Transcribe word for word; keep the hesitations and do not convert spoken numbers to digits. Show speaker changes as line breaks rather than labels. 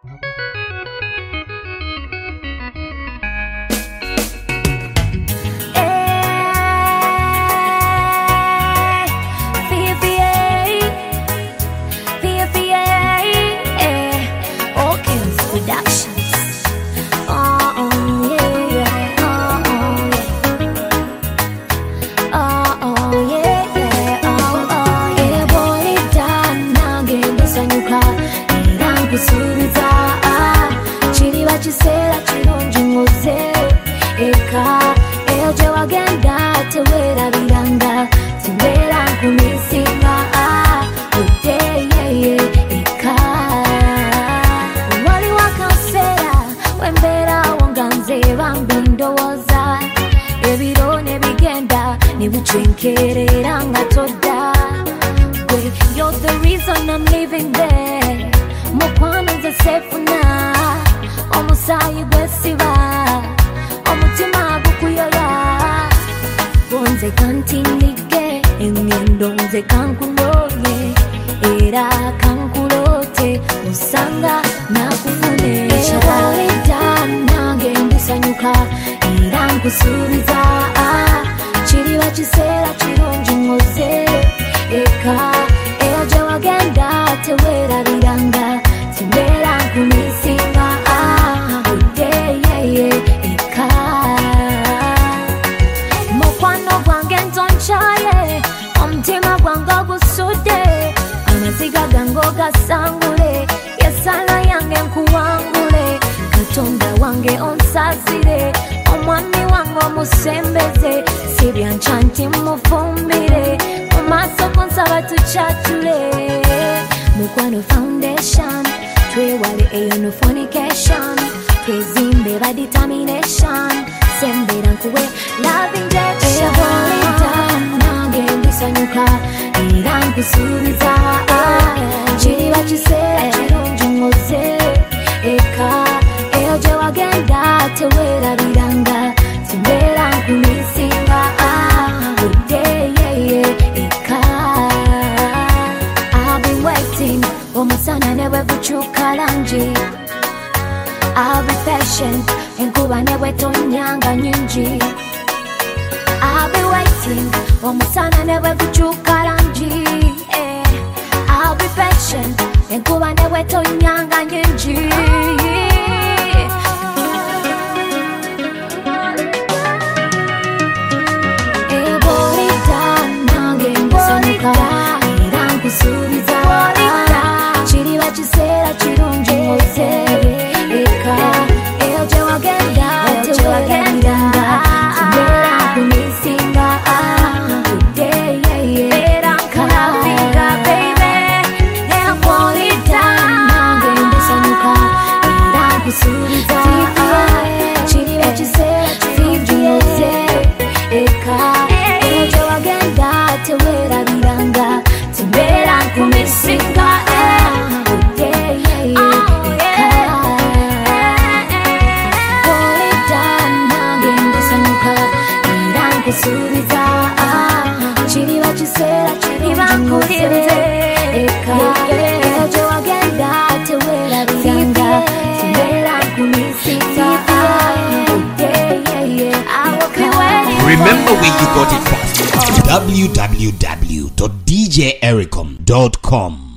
You're the reason I'm living there. Mokwano ze sefuna omusayi gwesiba omutima gukuyoya bonze kantinike engendo nze kankuloye era kankulote usanga nakufunesha era nange ndisanyuka era nkusuubiza kiriba kiseera kirungi ngoze eka eyo gye wagenda teweerabiranga timbeera nkumisinga budeyeye eka mukwano gwange ntonkyaye omutima gwange ogusudde amaziga gange ogasangule yesala yange nkuwangule katonda wange onsazire omwami wange omusembeze sibyanca nti mufumbire mu maaso kunsaba tukyatule mukwano foundation twewale eyo no fornication twezimbe ba determination sembera nkuwe love injection nange ndisanyuka era nkusuubiza kiriba kiseera kirungi ngoze eka eyo gye wagenda teweerabiranga timbeera nkumisinga budeyeye eka I've been waiting omusana ne bwe gukyuka langi I'll be patient enkuba ne bwe tonyanga nyingi I'll be waiting omusana ne bwe gukyuka langi eh. I'll be patient enkuba ne bwe tonyanga nyingi kiriba kiseera kirungi ngoze eka eyo gye wagenda teweerabiranga timbeera nkumisinga budeyeye era nkulavinga baby enkolita nange ndisanyuka era nkusuubiza kiriba kiseera kirungi ngoze eka eyo gye wagenda teweerabiranga timbeera nkumisinga kiriba kiseera kiriba nkulize eka eyo gye wagenda teweerabiranga timbeera nkumisinga
Remember where you got it from. w w w dot d j ericom dot com